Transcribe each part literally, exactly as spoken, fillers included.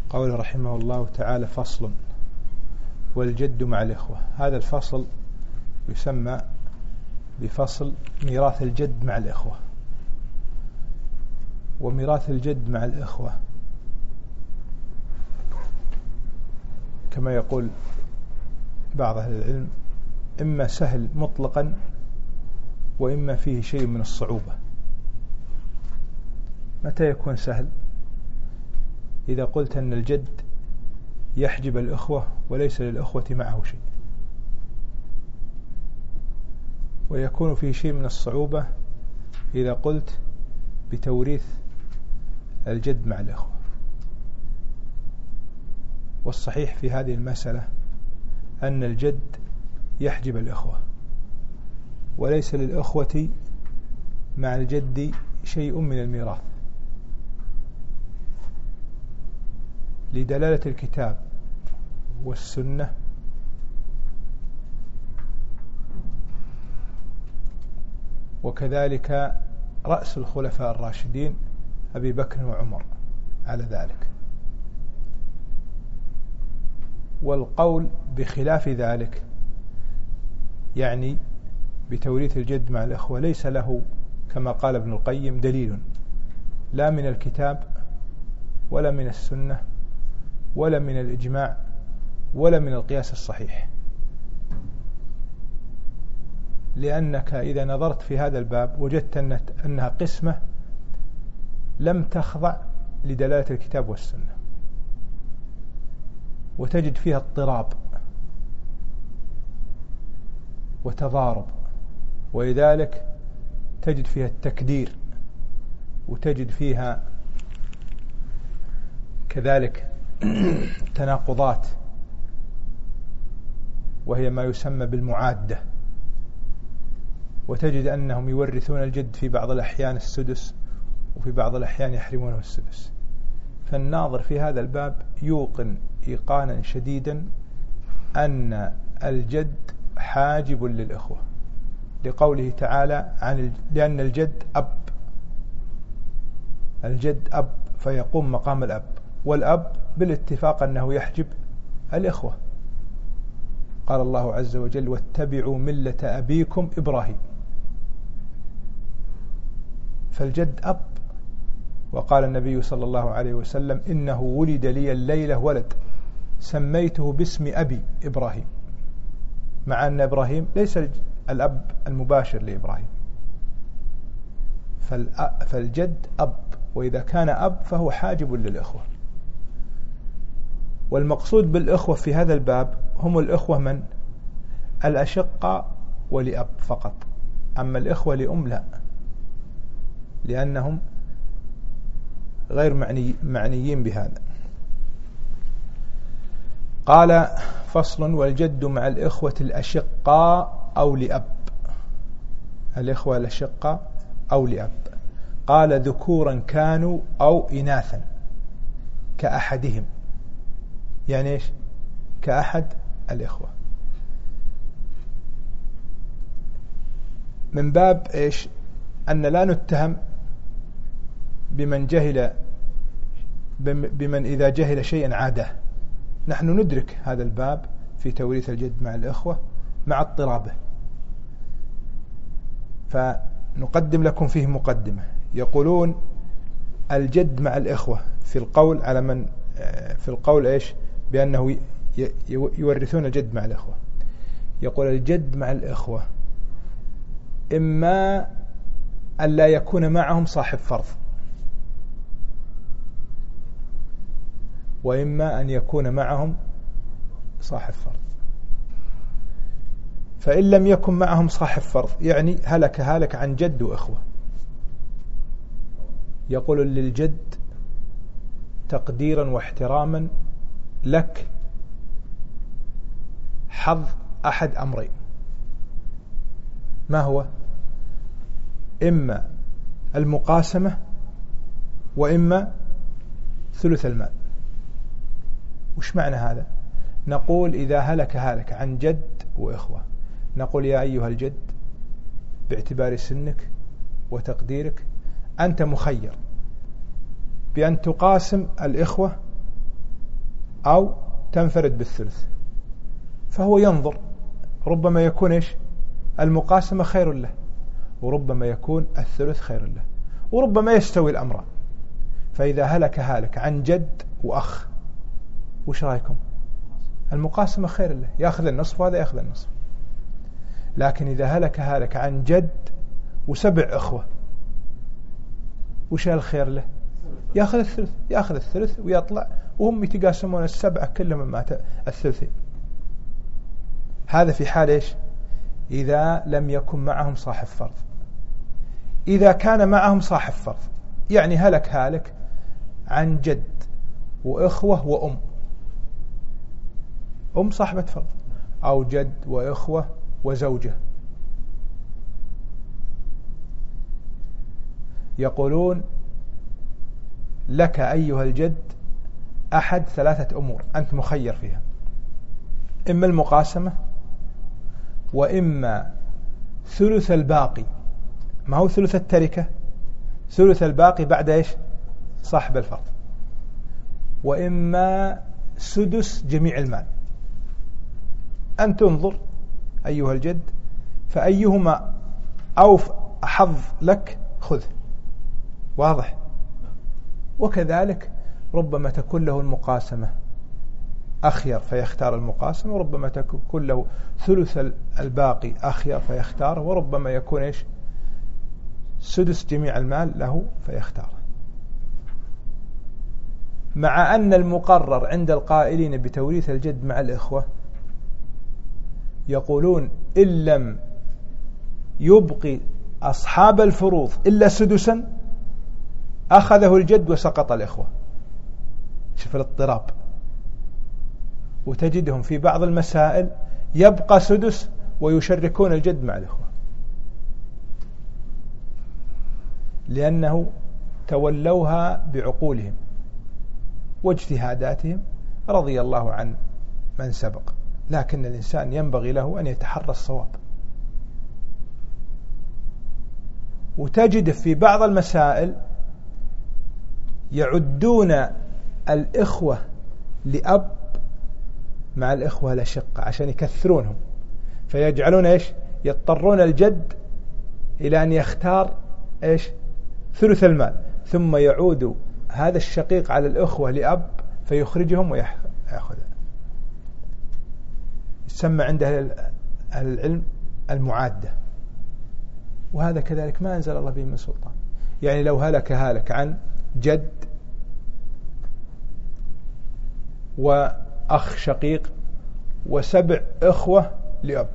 قول رحمه الله تعالى: فصل: والجد مع الإخوة. هذا الفصل يسمى بفصل ميراث الجد مع الإخوة. وميراث الجد مع الإخوة كما يقول بعض أهل العلم إما سهل مطلقا وإما فيه شيء من الصعوبة. متى يكون سهل؟ إذا قلت أن الجد يحجب الإخوة وليس للإخوة معه شيء. ويكون فيه شيء من الصعوبة إذا قلت بتوريث الجد مع الإخوة. والصحيح في هذه المسألة أن الجد يحجب الإخوة وليس للإخوة مع الجد شيء من الميراث، لدلالة الكتاب والسنة وكذلك رأس الخلفاء الراشدين أبي بكر وعمر على ذلك. والقول بخلاف ذلك يعني بتوريث الجد مع الإخوة ليس له كما قال ابن القيم دليل لا من الكتاب ولا من السنة ولا من الإجماع ولا من القياس الصحيح، لأنك إذا نظرت في هذا الباب وجدت أنها قسمة لم تخضع لدلالة الكتاب والسنة، وتجد فيها اضطراب وتضارب، ولذلك تجد فيها التكدير وتجد فيها كذلك تناقضات، وهي ما يسمى بالمعادة. وتجد أنهم يورثون الجد في بعض الأحيان السدس وفي بعض الأحيان يحرمونه السدس. فالناظر في هذا الباب يوقن إيقانا شديدا أن الجد حاجب للإخوة، لقوله تعالى عن ال... لأن الجد أب، الجد أب فيقوم مقام الأب، والأب بالاتفاق أنه يحجب الإخوة. قال الله عز وجل: واتبعوا ملة أبيكم إبراهيم. فالجد أب. وقال النبي صلى الله عليه وسلم: إنه ولد لي الليلة ولد سميته باسم أبي إبراهيم، مع أن إبراهيم ليس الأب المباشر لإبراهيم. فالجد أب، وإذا كان أب فهو حاجب للإخوة. والمقصود بالإخوة في هذا الباب هم الإخوة من؟ الأشقة ولأب فقط، أما الإخوة لأم لا، لأنهم غير معني معنيين بهذا. قال: فصل: والجد مع الإخوة الأشقاء أو لأب. الإخوة الأشقاء أو لأب. قال: ذكورا كانوا أو إناثا كأحدهم. يعني إيش؟ كأحد الإخوة. من باب إيش؟ أن لا نتهم بمن جهل بمن إذا جهل شيئا عاده. نحن ندرك هذا الباب في توريث الجد مع الإخوة مع اضطرابه، فنقدم لكم فيه مقدمة. يقولون الجد مع الإخوة في القول على من في القول إيش؟ بأنه يورثون الجد مع الإخوة. يقول الجد مع الإخوة إما أن لا يكون معهم صاحب فرض، وإما أن يكون معهم صاحب فرض. فإن لم يكن معهم صاحب فرض يعني هلك هالك عن جد وإخوة، يقول للجد تقديرا واحتراما لك حظ أحد أمرين. ما هو؟ إما المقاسمة وإما ثلث المال. وش معنى هذا؟ نقول إذا هلك هالك عن جد وإخوة، نقول يا أيها الجد باعتبار سنك وتقديرك أنت مخير بأن تقاسم الإخوة أو تنفرد بالثلث، فهو ينظر، ربما يكون إيش المقاسمة خير له، وربما يكون الثلث خير له، وربما يستوي الأمران. فإذا هلك هالك عن جد وأخ، وش رأيكم؟ المقاسمة خير له، يأخذ النصف وهذا يأخذ النصف. لكن إذا هلك هالك عن جد وسبع أخوة، وش الخير له؟ يأخذ الثلث، يأخذ الثلث ويطلع، وهم يتقاسمون السبعة كلهم مات الثلثين. هذا في حال إيش؟ إذا لم يكن معهم صاحب فرض. إذا كان معهم صاحب فرض، يعني هلك هالك عن جد وإخوة وأم، أم صاحبة فرض، أو جد وإخوة وزوجة، يقولون لك أيها الجد أحد ثلاثة أمور أنت مخير فيها، إما المقاسمة، وإما ثلث الباقي، ما هو ثلث التركة، ثلث الباقي بعد إيش صاحب الفرض، وإما سدس جميع المال. أن تنظر أيها الجد فأيهما أوف حظ لك خذه، واضح. وكذلك ربما تكون له المقاسمة أخير فيختار المقاسمة، وربما تكون له ثلث الباقي أخير فيختاره، وربما يكون إيش سدس جميع المال له فيختاره. مع أن المقرر عند القائلين بتوريث الجد مع الإخوة يقولون إن لم يبقي أصحاب الفروض إلا سدسا أخذه الجد وسقط الإخوة. شوف الاضطراب. وتجدهم في بعض المسائل يبقى سدس ويشركون الجد مع الإخوة، لأنه تولوها بعقولهم واجتهاداتهم رضي الله عن من سبق. لكن الإنسان ينبغي له أن يتحرى الصواب. وتجد في بعض المسائل يعدون الإخوة لأب مع الإخوة الأشقة عشان يكثرونهم، فيجعلون إيش يضطرون الجد إلى أن يختار إيش ثلث المال، ثم يعود هذا الشقيق على الإخوة لأب فيخرجهم ويأخذ. يسمى عند أهل العلم المعادة. وهذا كذلك ما أنزل الله به من سلطان. يعني لو هلك هالك عن جد وأخ شقيق وسبع إخوة لأب،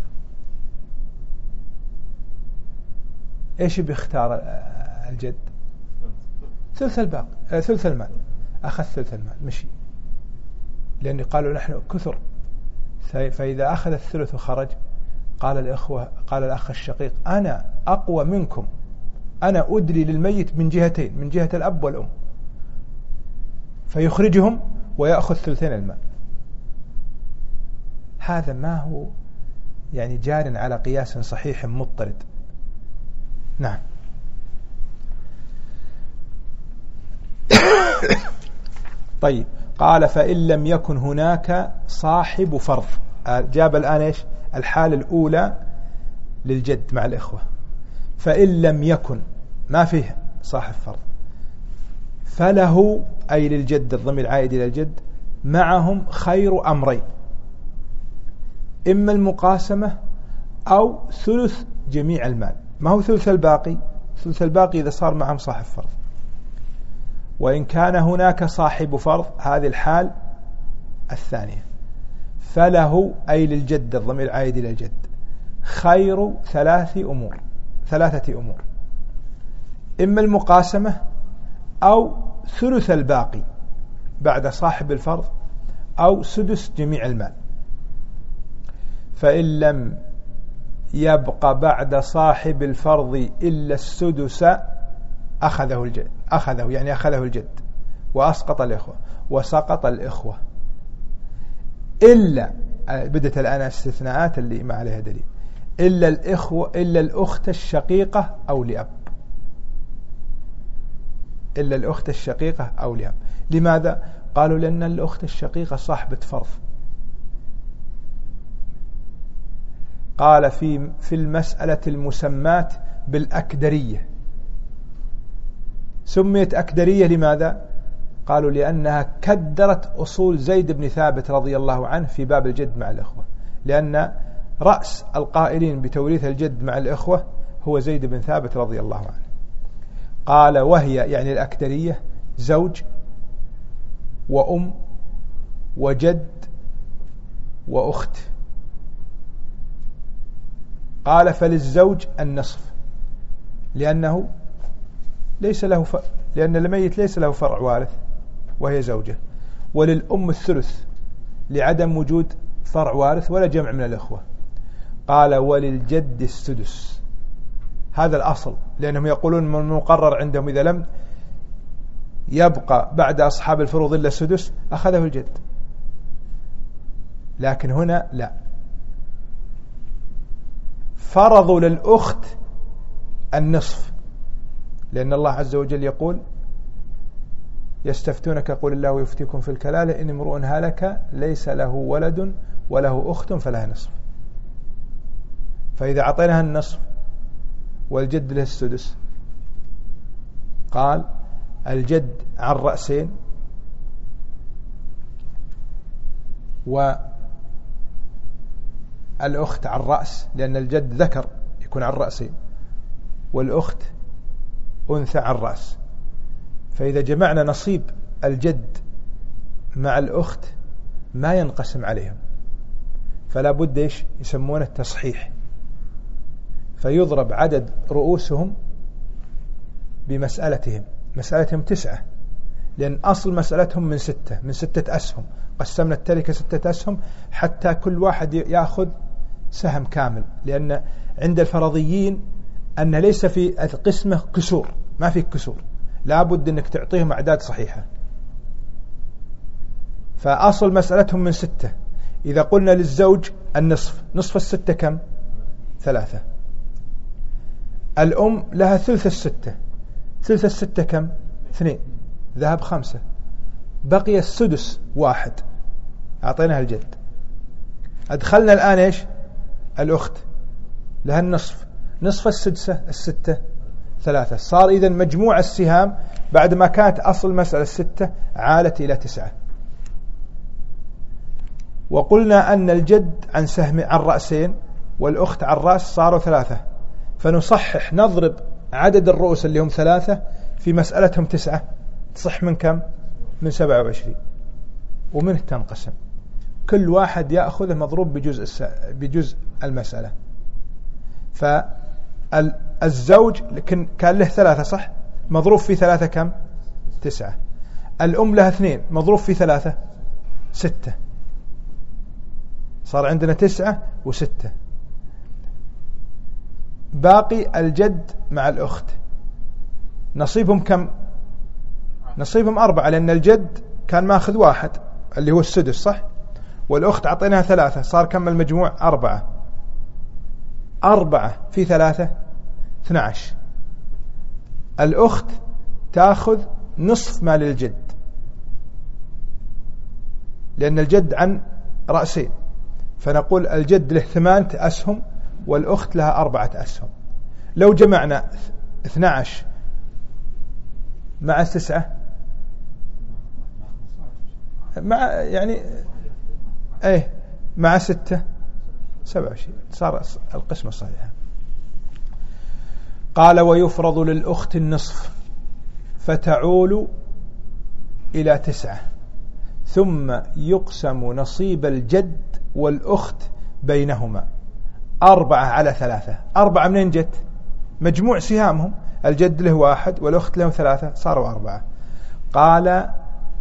إيش بيختار الجد؟ ثلث الباقي، ثلث المال. أخذ ثلث المال مشي، لأن قالوا نحن كثر. فإذا أخذ الثلث وخرج قال الإخوة قال الأخ الشقيق أنا أقوى منكم، أنا أدلي للميت من جهتين، من جهة الأب والأم، فيخرجهم ويأخذ ثلثين المال. هذا ما هو يعني جار على قياس صحيح مضطرد. نعم. طيب، قال فإن لم يكن هناك صاحب فرض. جاب الآن إيش الحالة الأولى للجد مع الإخوة. فإن لم يكن ما فيه صاحب فرض فله، أي للجد الضمير عائد إلى الجد، معهم خير أمرين، إما المقاسمة أو ثلث جميع المال. ما هو ثلث الباقي؟ ثلث الباقي إذا صار معهم صاحب فرض. وإن كان هناك صاحب فرض، هذه الحال الثانية، فله أي للجد الضمير عائد إلى الجد خير ثلاث أمور ثلاثة أمور، إما المقاسمة أو ثلث الباقي بعد صاحب الفرض أو سدس جميع المال. فإن لم يبقى بعد صاحب الفرض إلا السدس أخذه الجد، أخذه يعني أخذه الجد وأسقط الإخوة وسقط الإخوة، إلا بدت الآن استثناءات اللي ما عليها دليل، إلا الإخوة إلا الأخت الشقيقة أو لأب، إلا الأخت الشقيقة أو لأب. لماذا؟ قالوا لأن الأخت الشقيقة صاحبة فرض. قال في في المسألة المسمات بالأكدرية. سميت أكدرية لماذا؟ قالوا لأنها كدرت أصول زيد بن ثابت رضي الله عنه في باب الجد مع الإخوة، لأن رأس القائلين بتوريث الجد مع الإخوة هو زيد بن ثابت رضي الله عنه. قال وهي يعني الأكدرية زوج وأم وجد وأخت. قال فللزوج النصف لأنه ليس له ف... لأن الميت ليس له فرع وارث وهي زوجة، وللأم الثلث لعدم وجود فرع وارث ولا جمع من الإخوة. قال وللجد السدس، هذا الأصل، لأنهم يقولون من المقرر عندهم إذا لم يبقى بعد أصحاب الفروض إلا السدس أخذه الجد. لكن هنا لا، فرضوا للأخت النصف، لأن الله عز وجل يقول يستفتونك قل الله يفتيكم في الكلالة إن امرؤ هلك ليس له ولد وله أخت فلها نصف. فإذا أعطيناها النصف والجد له السدس، قال الجد عن رأسين والأخت عن رأس، لأن الجد ذكر يكون عن رأسين والأخت أنثى عن رأس. فإذا جمعنا نصيب الجد مع الأخت ما ينقسم عليهم، فلا بد إيش يسمونه التصحيح، فيضرب عدد رؤوسهم بمسألتهم. مسألتهم تسعة، لأن أصل مسألتهم من ستة من ستة أسهم، قسمنا التركة ستة أسهم حتى كل واحد يأخذ سهم كامل، لأن عند الفرضيين أن ليس في القسمة كسور، ما في كسور، لا بد أنك تعطيهم أعداد صحيحة. فأصل مسألتهم من ستة. إذا قلنا للزوج النصف، نصف الستة كم؟ ثلاثة. الأم لها ثلث الستة، ثلث الستة كم؟ اثنين، ذهب خمسة، بقي السدس واحد، أعطيناها الجد. أدخلنا الآن إيش؟ الأخت لها النصف، نصف السدسة الستة ثلاثة، صار إذن مجموع السهام بعد ما كانت أصل مسألة الستة عالت إلى تسعة. وقلنا أن الجد عن سهم عن رأسين والأخت عن رأس صاروا ثلاثة، فنصحح نضرب عدد الرؤوس اللي هم ثلاثة في مسألتهم تسعة، تصح من كم؟ من سبعة وعشرين، ومنه تنقسم، كل واحد يأخذ مضروب بجزء الس... بجزء المسألة. فالزوج لكن كان له ثلاثة صح، مضروب في ثلاثة كم؟ تسعة. الأم لها اثنين، مضروب في ثلاثة ستة، صار عندنا تسعة وستة. باقي الجد مع الأخت نصيبهم كم؟ نصيبهم أربعة، لأن الجد كان ماخذ واحد اللي هو السدس صح، والأخت عطيناها ثلاثة، صار كم المجموع؟ أربعة. أربعة في ثلاثة اثنى عشر. الأخت تأخذ نصف مال الجد، لأن الجد عن رأسين، فنقول الجد له ثمانية أسهم والأخت لها أربعة أسهم. لو جمعنا اثنى عشر مع تسعة مع يعني ايه مع ستة سبعة وعشرين، صار القسمة الصحيحة. قال ويفرض للأخت النصف فتعول إلى تسعة، ثم يقسم نصيب الجد والأخت بينهما أربعة على ثلاثة. أربعة منين جت؟ مجموع سهامهم، الجد له واحد والأخت له ثلاثة، صاروا أربعة. قال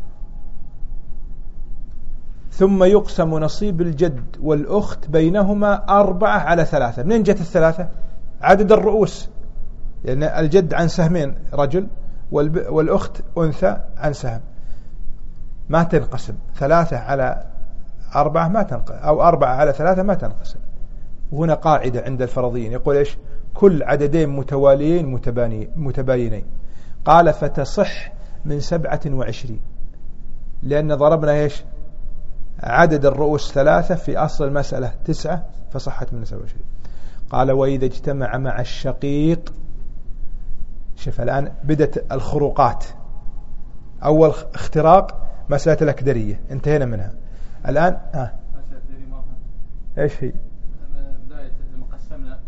ثم يقسم نصيب الجد والأخت بينهما أربعة على ثلاثة. منين جت الثلاثة؟ عدد الرؤوس، لأن يعني الجد عن سهمين رجل والأخت أنثى عن سهم، ما تنقسم. ثلاثة على أربعة ما تنقسم، أو أربعة على ثلاثة ما تنقسم. وهنا قاعدة عند الفرضيين يقول إيش؟ كل عددين متواليين متباينين. قال فتصح من سبعة وعشرين، لأن ضربنا إيش عدد الرؤوس ثلاثة في أصل المسألة تسعة فصحت من سبعة وعشرين. قال وإذا اجتمع مع الشقيق. شوف الآن بدت الخروقات. أول اختراق مسألة الأكدرية انتهينا منها. الآن آه. إيش هي؟ بداية لما قسمنا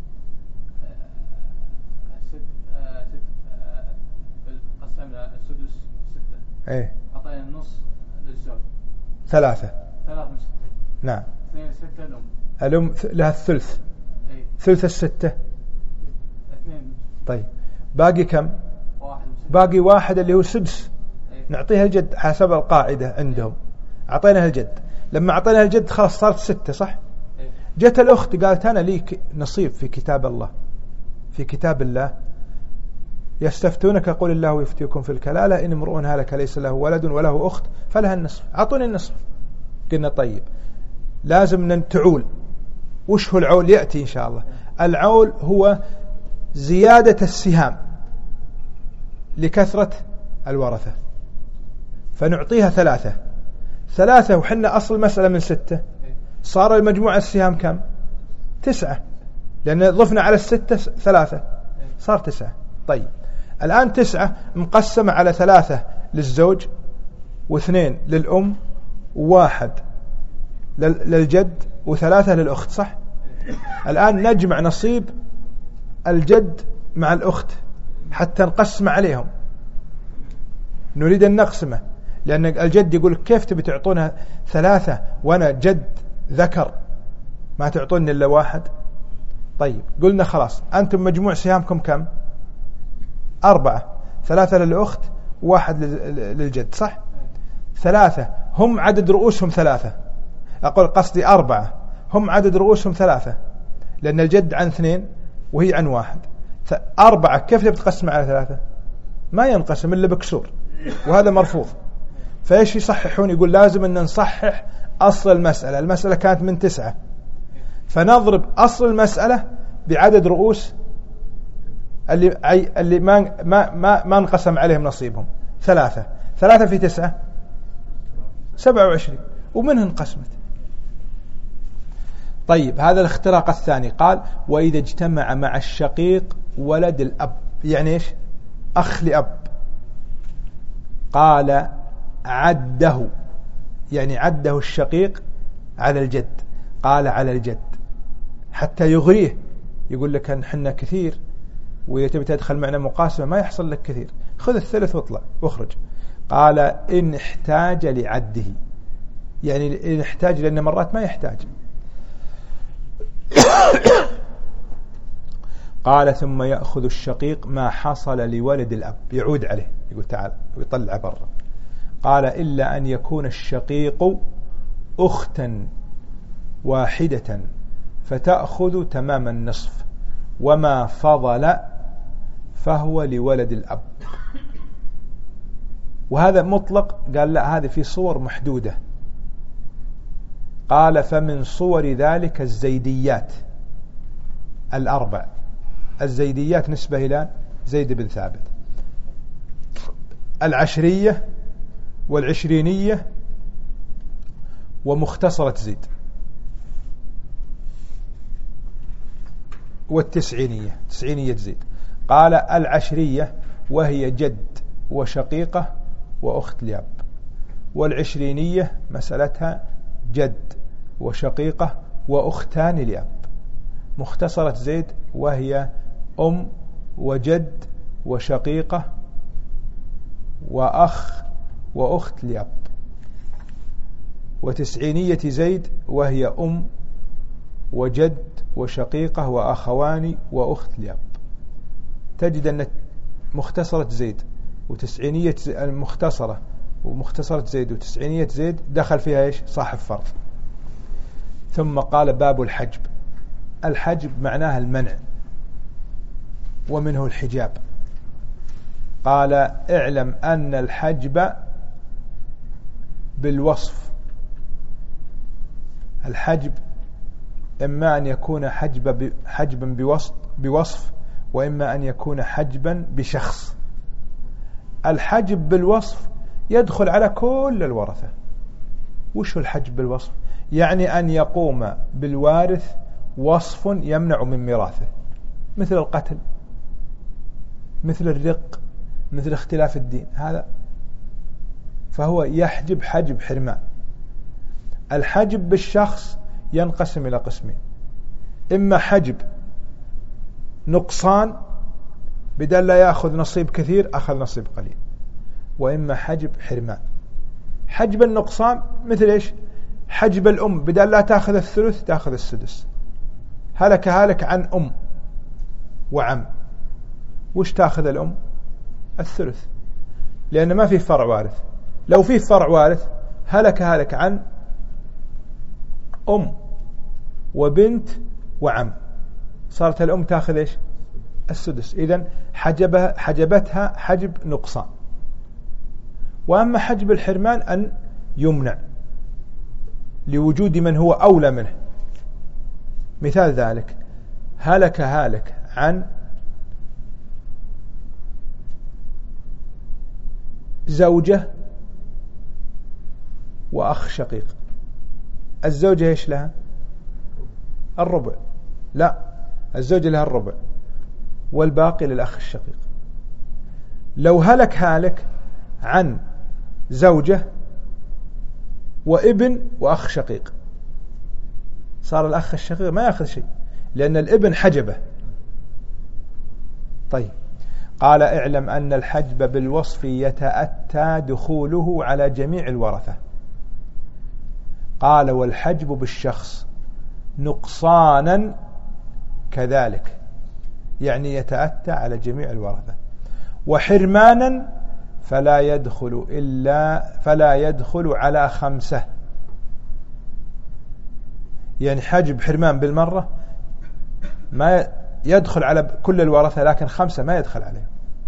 قسمنا السدس ستة. إيه. أعطينا النص للزوج. ثلاثة. ثلاث نص. نعم. اثنين ستة الأم. الأم لها الثلث. أي. ثلث الستة. اثنين. طيب باقي كم؟ واحد. باقي واحد اللي هو سدس. أي. نعطيها الجد حسب القاعدة عندهم. أعطيناها الجد. لما أعطيناها الجد خلاص صارت ستة صح؟ أي. جت الأخت قالت أنا لي نصيب في كتاب الله. في كتاب الله يستفتونك قل الله يفتيكم في الكلالة إن امرؤ هلك ليس له ولد وله أخت فلها النصف. أعطوني النصف. قلنا طيب لازم نتعول. وش هو العول؟ يأتي إن شاء الله. العول هو زيادة السهام لكثرة الورثة فنعطيها ثلاثة. ثلاثة وحنا أصل مسألة من ستة صار المجموع السهام كم؟ تسعة لأن ضفنا على الستة ثلاثة صار تسعة. طيب الآن تسعة مقسمة على ثلاثة للزوج واثنين للأم وواحد للجد وثلاثة للأخت صح؟ الآن نجمع نصيب الجد مع الأخت حتى نقسم عليهم. نريد أن نقسمه لأن الجد يقول كيف تبي تعطونها ثلاثة وأنا جد ذكر ما تعطوني إلا واحد. طيب قلنا خلاص أنتم مجموع سهامكم كم؟ أربعة. ثلاثة للأخت واحد للجد صح؟ ثلاثة هم عدد رؤوسهم ثلاثة. أقول قصدي أربعة هم عدد رؤوسهم ثلاثة لأن الجد عن اثنين وهي عن واحد. أربعة كيف تقسم على ثلاثة؟ ما ينقسم إلا بكسور وهذا مرفوض. فإيش يصححون؟ يقول لازم أن نصحح أصل المسألة. المسألة كانت من تسعة فنضرب أصل المسألة بعدد رؤوس اللي اللي ما ما ما, ما انقسم عليهم نصيبهم ثلاثة. ثلاثة في تسعة سبعة وعشرين ومنها انقسمت. طيب هذا الاختراق الثاني. قال وإذا اجتمع مع الشقيق ولد الأب يعني إيش؟ أخ لأب. قال عده يعني عده الشقيق على الجد. قال على الجد حتى يغريه يقول لك أن حنا كثير وإذا تبي تدخل معنا مقاسمة ما يحصل لك كثير خذ الثلث واطلع واخرج. قال إن احتاج لعده يعني إن احتاج لأن مرات ما يحتاج. قال ثم يأخذ الشقيق ما حصل لولد الأب يعود عليه يقول تعال ويطلع برا. قال إلا أن يكون الشقيق أختا واحدة فتأخذ تمام النصف وما فضل فهو لولد الأب. وهذا مطلق. قال لا هذه في صور محدودة. قال فمن صور ذلك الزيديات الأربع. الزيديات نسبة إلى زيد بن ثابت. العشرية والعشرينية ومختصرة زيد والتسعينية تسعينية زيد. قال العشرية وهي جد وشقيقة وأخت لأب. والعشرينية مسألتها جد وشقيقة وأختان لأب. مختصرة زيد وهي أم وجد وشقيقة وأخ وأخت لأب. وتسعينية زيد وهي أم وجد وشقيقة وأخوان وأخت لأب. تجد أن مختصرة زيد وتسعينية المختصرة ومختصرة زيد وتسعينية زيد دخل فيها إيش؟ صاحب فرض. ثم قال باب الحجب. الحجب معناها المنع ومنه الحجاب. قال اعلم أن الحجب بالوصف. الحجب إما أن يكون حجب حجبا بوصف, بوصف وإما أن يكون حجبا بشخص. الحجب بالوصف يدخل على كل الورثة. وش هو الحجب بالوصف؟ يعني أن يقوم بالوارث وصف يمنع من ميراثه، مثل القتل، مثل الرق، مثل اختلاف الدين، هذا فهو يحجب حجب حرمان. الحجب بالشخص ينقسم إلى قسمين: إما حجب نقصان بدل لا يأخذ نصيب كثير أخذ نصيب قليل، وإما حجب حرمان. حجب النقصان مثل إيش؟ حجب الأم بدل لا تأخذ الثلث تأخذ السدس. هلك هالك عن أم وعم، وش تأخذ الأم؟ الثلث، لأن ما فيه فرع وارث. لو فيه فرع وارث هلك هالك عن أم وبنت وعم، صارت الأم تأخذ إيش؟ السدس. إذن حجبها حجبتها حجب نقصان. وأما حجب الحرمان أن يمنع لوجود من هو أولى منه. مثال ذلك: هلك هالك عن زوجة وأخ شقيق. الزوجة إيش لها؟ الربع. لا، الزوجة لها الربع والباقي للأخ الشقيق. لو هلك هالك عن زوجة وابن وأخ شقيق، صار الأخ الشقيق ما يأخذ شيء لأن الابن حجبه. طيب، قال: اعلم أن الحجب بالوصف يتأتى دخوله على جميع الورثة. قال: والحجب بالشخص نقصانا كذلك، يعني يتأتى على جميع الورثة. وحرمانا فلا يدخل إلا فلا يدخل على خمسة، يعني حجب حرمان بالمرة ما يدخل على كل الورثة، لكن خمسة ما يدخل عليهم.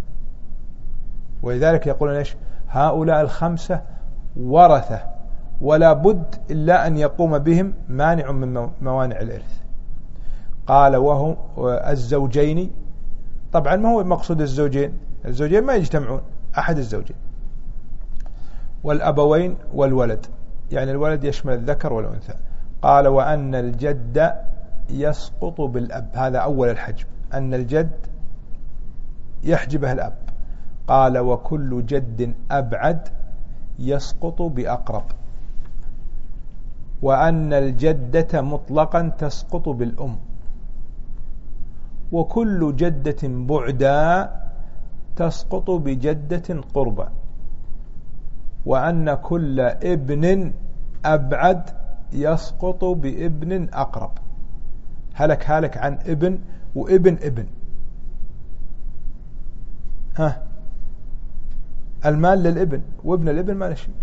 ولذلك يقولون إيش؟ هؤلاء الخمسة ورثة ولا بد إلا أن يقوم بهم مانع من موانع الإرث. قال: وهم الزوجين. طبعا ما هو مقصود الزوجين، الزوجين ما يجتمعون، أحد الزوجين. والأبوين والولد، يعني الولد يشمل الذكر والأنثى. قال: وأن الجد يسقط بالأب. هذا أول الحجب، أن الجد يحجبه الأب. قال: وكل جد أبعد يسقط بأقرب. وأن الجدة مطلقا تسقط بالأم. وكل جدة بعدا تسقط بجدة قربا. وأن كل ابن أبعد يسقط بابن أقرب. هلك هلك عن ابن وابن ابن. ها، المال للابن وابن الابن ما نشي.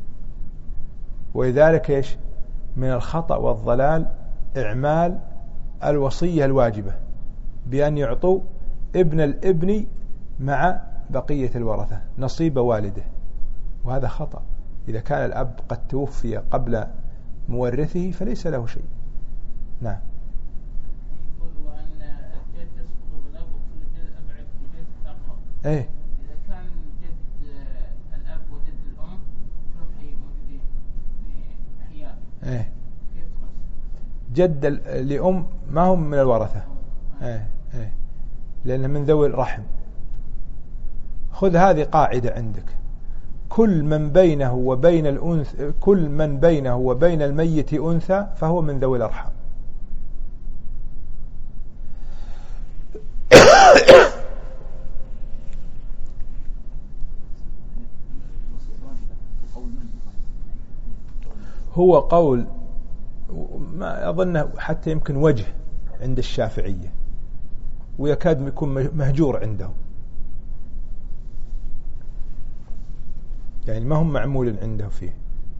ولذلك إيش؟ من الخطأ والضلال إعمال الوصية الواجبة بأن يعطوا ابن الابن مع بقية الورثة نصيب والده، وهذا خطأ. إذا كان الأب قد توفي قبل مورثه فليس له شيء. نعم. ايه، إذا كان جد الأب وجد الأم كلهم حي موجودين أحياء، ايه، كيف تقص؟ جد لأم ما هم من الورثة. ايه ايه، لأن من ذوي الرحم. خذ هذه قاعدة عندك: كل من بينه وبين الأنثى كل من بينه وبين الميت أنثى فهو من ذوي الأرحام. هو قول ما أظنه حتى يمكن وجه عند الشافعية، ويكاد يكون مهجور عندهم، يعني ما هم معمول عنده فيه.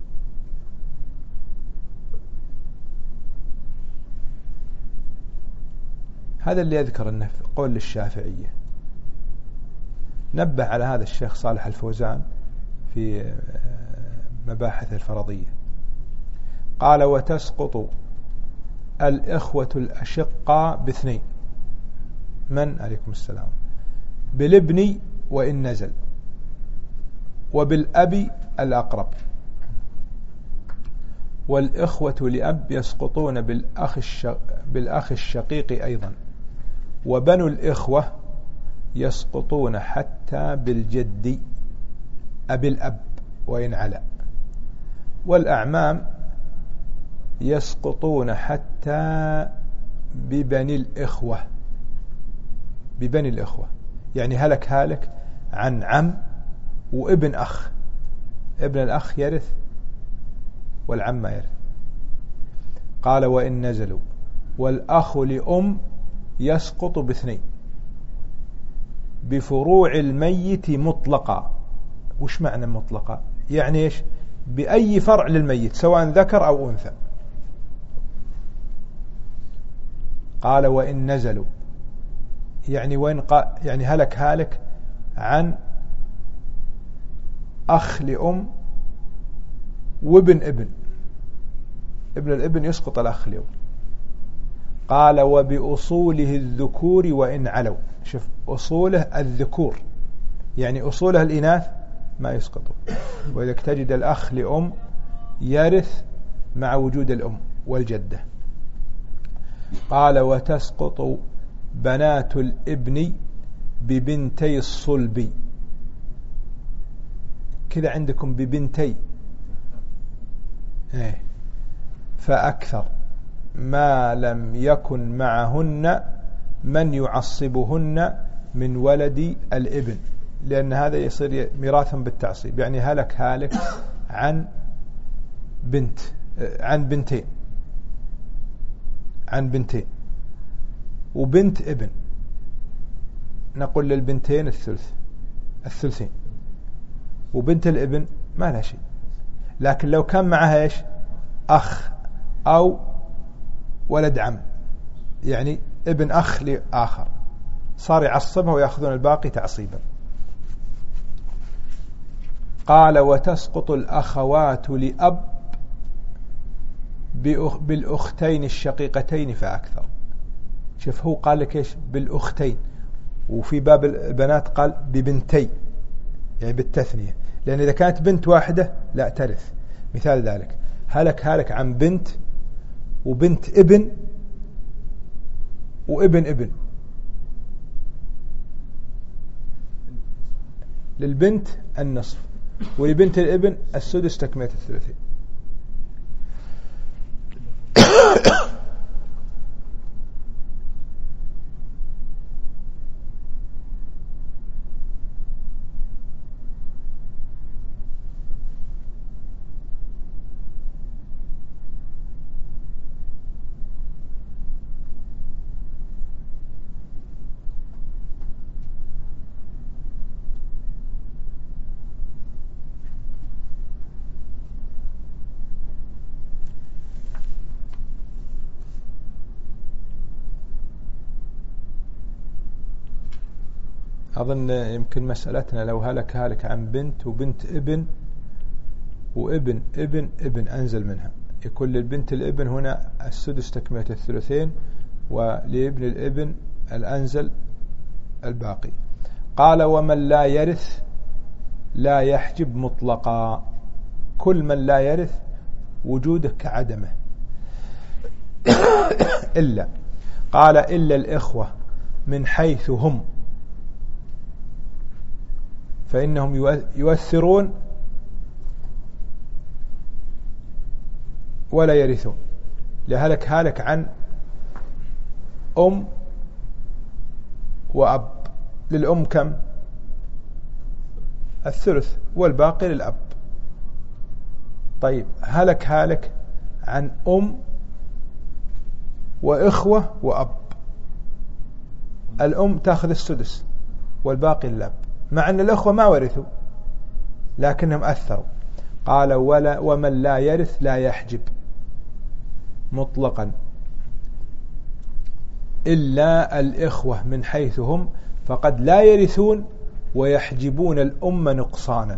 هذا اللي يذكر أنه قول للشافعية. نبه على هذا الشيخ صالح الفوزان في مباحث الفرضية. قال: وتسقط الإخوة الأشقاء باثنين. من؟ عليكم السلام. بالابن وإن نزل. وبالأب الأقرب. والإخوة لأب يسقطون بالأخ, بالأخ الشقيق أيضا. وبنو الإخوة يسقطون حتى بالجد أبي الأب وإن علا. والأعمام يسقطون حتى ببني الإخوة ببني الإخوة يعني هلك هالك عن عم وابن أخ. ابن الأخ يرث والعم ما يرث. قال وإن نزلوا. والأخ لأم يسقط باثنين بفروع الميت مطلقا. وش معنى مطلقا؟ يعني إيش؟ بأي فرع للميت سواء ذكر أو أنثى. قال وإن نزلوا يعني وين قا يعني هلك هالك عن أخ لأم وابن ابن. ابن الابن يسقط الأخ لأم. قال وبأصوله الذكور وإن علوا. شوف أصوله الذكور يعني أصوله الإناث ما يسقطوا. وإذا تجد الأخ لأم يرث مع وجود الأم والجدة. قال وتسقط بنات الابن ببنتي الصلب. كذا عندكم ببنتي ايه فأكثر ما لم يكن معهن من يعصبهن من ولد الابن، لأن هذا يصير ميراثا بالتعصيب. يعني هلك هالك عن بنت عن بنتين عن بنتين وبنت ابن. نقول للبنتين الثلث الثلثين وبنت الابن ما لها شيء. لكن لو كان معها ايش؟ أخ أو ولد عم يعني ابن أخ لآخر صار يعصبها ويأخذون الباقي تعصيبا. قال وتسقط الأخوات لأب بالأختين الشقيقتين فأكثر. شوف هو قال لك إيش؟ بالأختين. وفي باب البنات قال ببنتي يعني بالتثنية، لأن إذا كانت بنت واحدة لا ترث. مثال ذلك هلك هلك عن بنت وبنت ابن وابن ابن. للبنت النصف ولبنت الابن السدس تكملة الثلثين. أظن يمكن مسألتنا لو هلك هلك عن بنت وبنت ابن وابن ابن ابن أنزل منها، يكون للبنت الابن هنا السدس تكملة الثلثين ولابن الابن الأنزل الباقي. قال ومن لا يرث لا يحجب مطلقا. كل من لا يرث وجوده كعدمه إلا قال إلا الإخوة من حيث هم فإنهم يؤثرون ولا يرثون. لهلك هالك عن أم وأب. للأم كم؟ الثلث والباقي للأب. طيب هلك هالك عن أم وإخوة وأب. الأم تأخذ السدس والباقي للأب، مع أن الأخوة ما ورثوا لكنهم أثروا. قال ولا ومن لا يرث لا يحجب مطلقا إلا الإخوة من حيث هم فقد لا يرثون ويحجبون الأم نقصانا.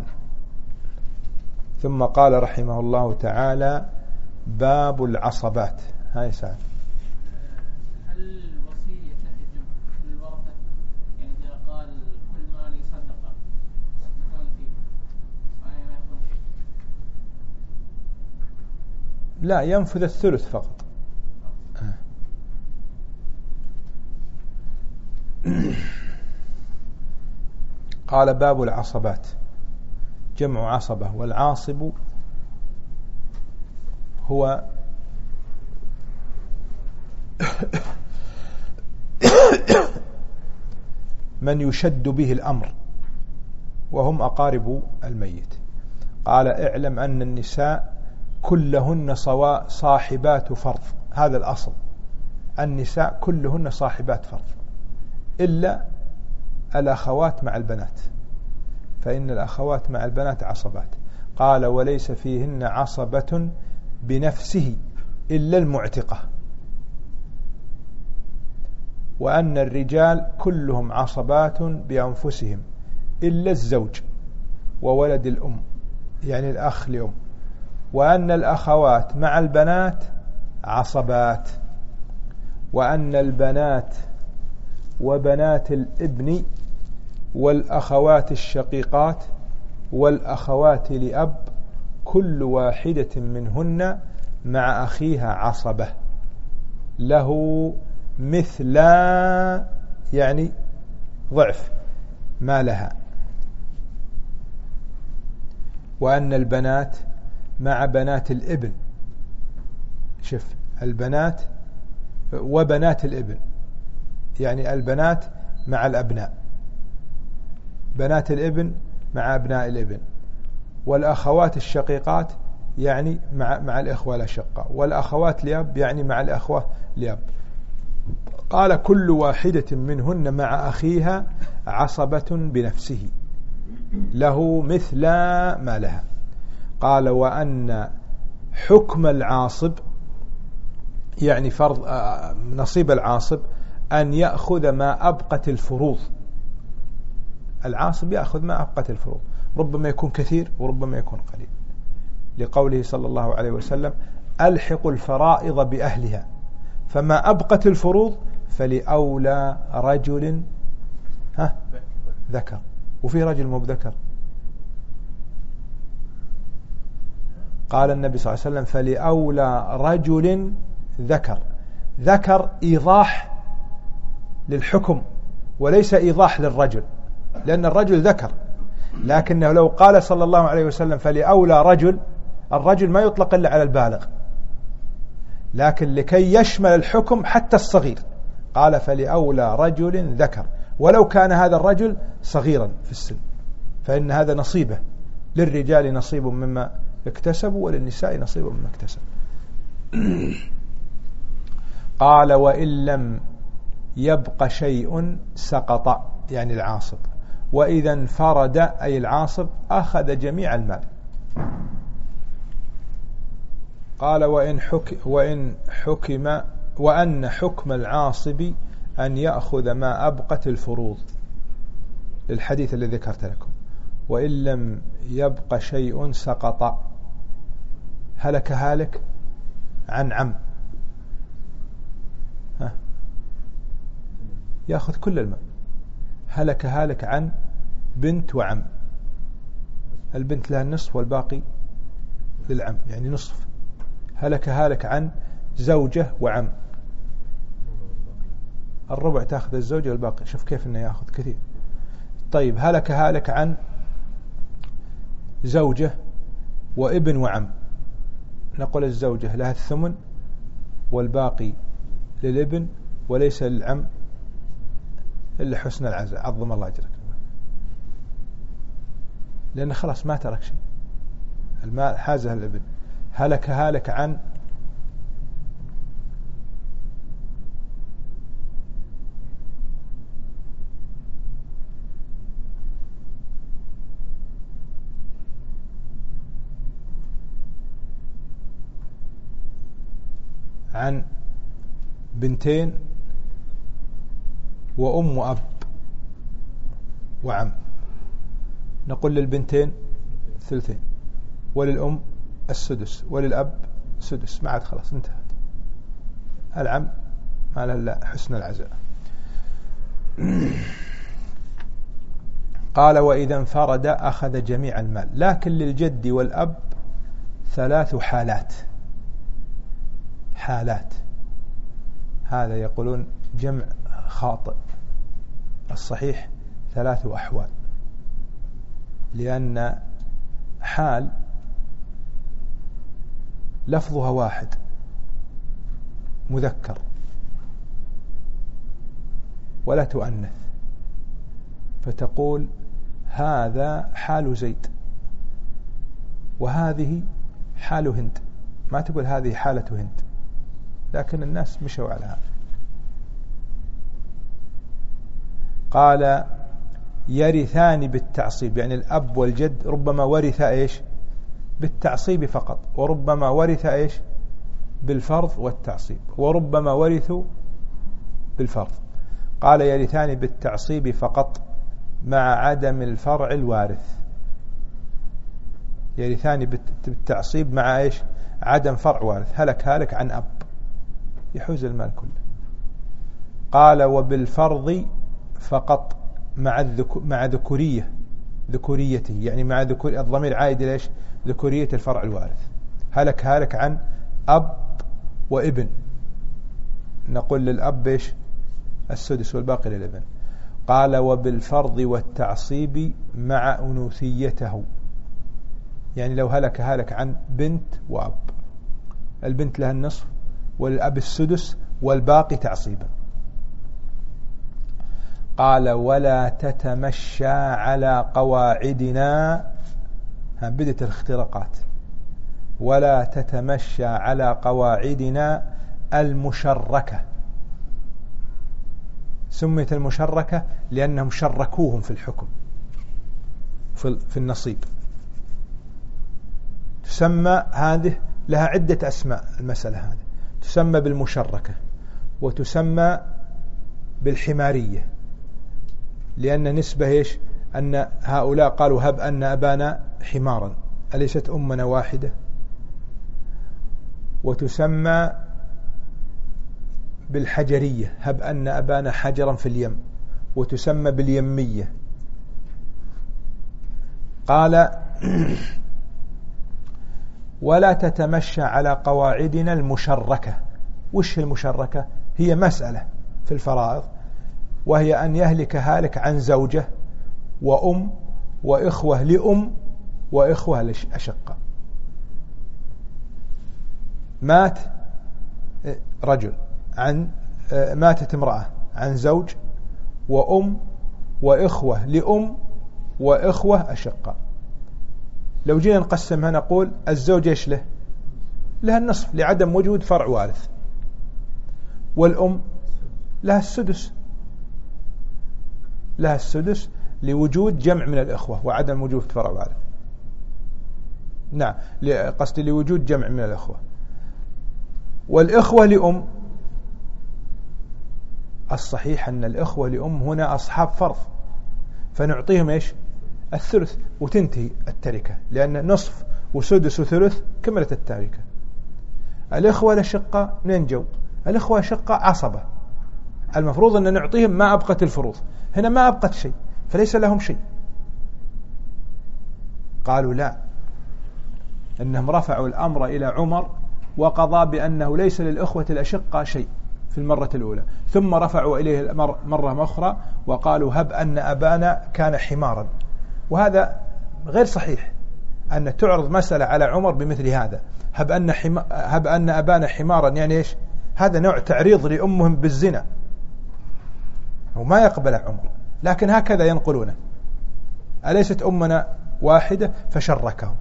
ثم قال رحمه الله تعالى باب العصبات. هاي سعد. هل الوصية تحجب الورثة؟ يعني إذا قال كل مالي صدقة يكون فيه لا، ينفذ الثلث فقط. قال باب العصبات، جمع عصبة، والعاصب هو من يشد به الأمر، وهم أقارب الميت. قال اعلم أن النساء كلهن سواء صاحبات فرض، هذا الأصل، النساء كلهن صاحبات فرض إلا الأخوات مع البنات، فإن الأخوات مع البنات عصبات. قال وليس فيهن عصبة بنفسه إلا المعتقة، وأن الرجال كلهم عصبات بأنفسهم إلا الزوج وولد الأم، يعني الأخ لأم، وأن الأخوات مع البنات عصبات، وأن البنات وبنات الابن والأخوات الشقيقات والأخوات لأب كل واحدة منهن مع أخيها عصبة له مثل، يعني ضعف ما لها. وأن البنات مع بنات الابن، شوف البنات وبنات الابن، يعني البنات مع الأبناء، بنات الابن مع أبناء الابن، والأخوات الشقيقات يعني مع مع الإخوة الأشقاء، والأخوات لأب يعني مع الأخوة لأب. قال كل واحدة منهن مع أخيها عصبة بنفسه له مثل ما لها. قال وأن حكم العاصب، يعني فرض نصيب العاصب أن يأخذ ما أبقت الفروض. العاصب يأخذ ما أبقت الفروض، ربما يكون كثير وربما يكون قليل، لقوله صلى الله عليه وسلم ألحق الفرائض بأهلها، فما أبقت الفروض فلأولى رجل ها ذكر، وفي رجل مو بذكر. قال النبي صلى الله عليه وسلم فلأولى رجل ذكر، ذكر إيضاح للحكم وليس إيضاح للرجل، لأن الرجل ذكر، لكنه لو قال صلى الله عليه وسلم فلأولى رجل، الرجل ما يطلق إلا على البالغ، لكن لكي يشمل الحكم حتى الصغير قال فلأولى رجل ذكر، ولو كان هذا الرجل صغيرا في السن، فإن هذا نصيبه، للرجال نصيب مما اكتسبوا وللنساء نصيب مما اكتسب. قال وإن لم يبق شيء سقط، يعني العاصب، وإذا انفرد أي العاصب أخذ جميع المال. قال وإن حكم, وإن حكم وأن حكم العاصب أن يأخذ ما أبقت الفروض، للحديث الذي ذكرت لكم، وإن لم يبق شيء سقط، هلك هالك عن عم، ها يأخذ كل المال. هلك هالك عن بنت وعم، البنت لها النصف والباقي للعم، يعني نصف. هلك هالك عن زوجة وعم، الربع تأخذ الزوجة والباقي، شوف كيف انه يأخذ كثير. طيب هلك هالك عن زوجة وابن وعم، نقول الزوجة لها الثمن والباقي للابن وليس للعم إلا حسن العزاء، عظم الله أجرك، لأنه خلاص ما ترك شيء، المال حازه الابن. هلك هالك عن عن بنتين وأم وأب وعم، نقول للبنتين ثلثين، وللأم السدس، وللأب سدس، ما عاد خلاص انتهت. العم ما له إلا حسن العزاء. قال وإذا انفرد أخذ جميع المال، لكن للجد والأب ثلاث حالات، حالات. هذا يقولون جمع خاطئ، الصحيح ثلاث أحوال، لأن حال لفظها واحد مذكر ولا تؤنث، فتقول هذا حال زيد وهذه حال هند، ما تقول هذه حالة هند، لكن الناس مشوا على هذا. قال يرثان بالتعصيب، يعني الأب والجد ربما ورث إيش بالتعصيب فقط، وربما ورث إيش بالفرض والتعصيب، وربما ورثوا بالفرض. قال يرثان بالتعصيب فقط مع عدم الفرع الوارث، يرثان بالتعصيب مع إيش عدم فرع وارث، هلك هالك عن أب يحوز المال كله. قال وبالفرض فقط مع الذكو مع ذكورية ذكوريته، يعني مع ذكور الضمير عائد ليش ذكورية الفرع الوارث، هلك هالك عن أب وابن، نقول للأب إيش السدس والباقي للابن. قال وبالفرض والتعصيب مع أنوثيته، يعني لو هلك هلك عن بنت وأب، البنت لها النصف والأب السدس والباقي تعصيبا. قال ولا تتمشى على قواعدنا، بدت الاختراقات، ولا تتمشى على قواعدنا المشركة. سميت المشركة لأنهم شركوهم في الحكم في النصيب. تسمى هذه لها عدة أسماء، المسألة هذه تسمى بالمشركة، وتسمى بالحمارية، لأن نسبة إيش أن هؤلاء قالوا هب أن أبانا حمارا، أليست أمنا واحدة. وتسمى بالحجرية، هب أن أبانا حجرا في اليم، وتسمى باليمية. قال ولا تتمشى على قواعدنا المشركة. وش المشركة؟ هي مسألة في الفرائض، وهي أن يهلك هالك عن زوجة وأم وإخوة لأم وإخوة أشقة. مات رجل عن ماتت امرأة عن زوج وأم وإخوة لأم وإخوة أشقة. لو جينا نقسمها نقول الزوج إيش له؟ لها النصف لعدم وجود فرع وارث، والأم لها السدس، لها السدس لوجود جمع من الإخوة وعدم وجود فرع وارث. نعم، قصدي لوجود جمع من الإخوة. والإخوة لأم، الصحيح أن الإخوة لأم هنا أصحاب فرض، فنعطيهم إيش؟ الثلث وتنتهي التركة، لأن نصف وسدس وثلث كملت التركة. الإخوة الأشقة منين جو؟ الإخوة الأشقة عصبة، المفروض أن نعطيهم ما أبقت الفروض، هنا ما أبقت شيء فليس لهم شيء. قالوا لا، أنهم رفعوا الأمر إلى عمر وقضى بأنه ليس للإخوة الأشقة شيء في المرة الأولى، ثم رفعوا إليه الأمر مرة أخرى وقالوا هب أن أبانا كان حمارا. وهذا غير صحيح أن تعرض مسألة على عمر بمثل هذا، هب أن, حما هب أن أبانا حمارا، يعني إيش؟ هذا نوع تعريض لأمهم بالزنا، وما يقبل عمر، لكن هكذا ينقلونه، أليست أمنا واحدة؟ فشركهم.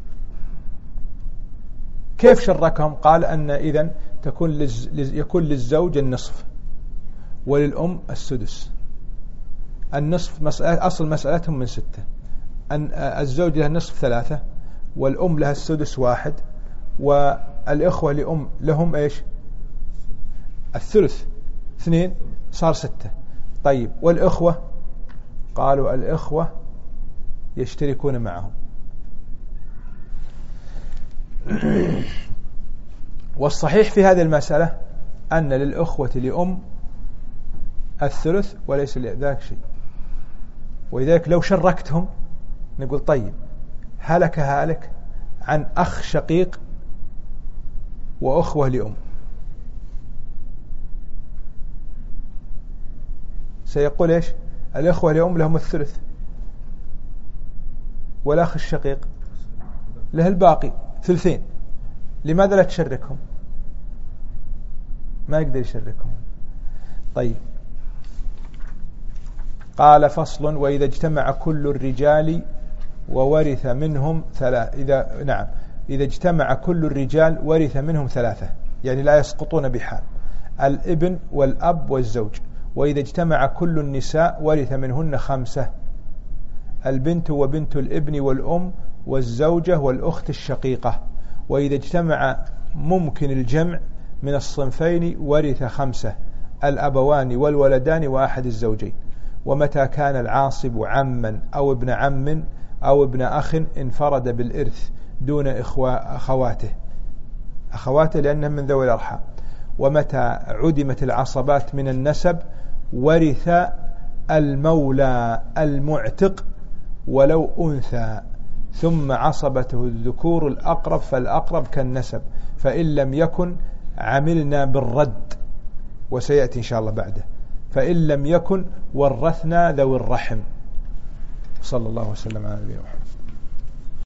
كيف شركهم؟ قال أن إذن تكون لز... يكون للزوج النصف وللأم السدس. النصف مسألة، أصل مسألتهم من ستة، أن الزوج له النصف ثلاثة، والأم لها السدس واحد، والإخوة لأم لهم إيش؟ الثلث اثنين، صار ستة. طيب والإخوة؟ قالوا الإخوة يشتركون معهم. والصحيح في هذه المسألة أن للأخوة لأم الثلث وليس لذاك شيء. ولذلك لو شركتهم نقول طيب هلك هالك عن أخ شقيق وأخوة لأم، سيقول إيش؟ الإخوة لأم لهم الثلث، والأخ الشقيق له الباقي ثلثين، لماذا لا تشركهم؟ ما يقدر يشركهم. طيب، قال فصل: وإذا اجتمع كل الرجال وورث منهم ثلاثة، إذا نعم إذا اجتمع كل الرجال ورث منهم ثلاثة، يعني لا يسقطون بحال: الابن والأب والزوج. وإذا اجتمع كل النساء ورث منهن خمسة: البنت وبنت الابن والأم والزوجة والأخت الشقيقة. وإذا اجتمع ممكن الجمع من الصنفين ورث خمسة: الأبوان والولدان وأحد الزوجين. ومتى كان العاصب عما أو ابن عم أو ابن أخ انفرد بالإرث دون أخواته أخواته لأنهم من ذوي الأرحام. ومتى عدمت العصبات من النسب ورث المولى المعتق ولو أنثى، ثم عصبته الذكور الأقرب فالأقرب كالنسب، فإن لم يكن عملنا بالرد، وسيأتي إن شاء الله بعده، فإن لم يكن ورثنا ذوي الرحم. صلى الله وسلم على نبينا محمد.